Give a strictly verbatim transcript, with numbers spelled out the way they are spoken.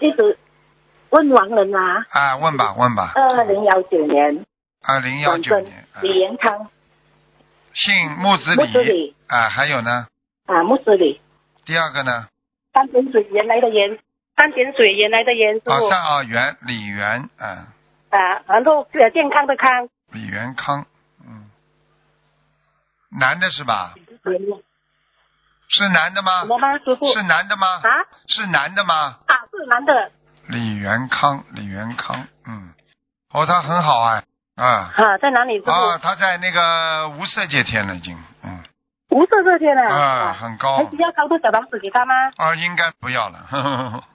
一直问亡人啊。 啊，问吧问吧。 二零幺九年。 二零幺九年。 李延康。 姓木子李。 木子李。 啊，还有呢？ 啊，木子李。 第二个呢？ 三点水原来的原，三点水原来的原。 啊，三啊元李元，嗯。 啊，然后呃健康的康。 李元康，嗯。男的是吧？是男的吗？ 什么吗，师傅？ 是男的吗？ 啊？ 是男的吗？ 啊，是男的。 李元康，李元康，嗯。哦，他很好哎，啊。 啊，在哪里？师傅？ 啊，他在那个无色界天了已经，嗯。 无色界天了。 啊，很高。 还需要超度小房子给他吗？ 啊，应该不要了。呵呵呵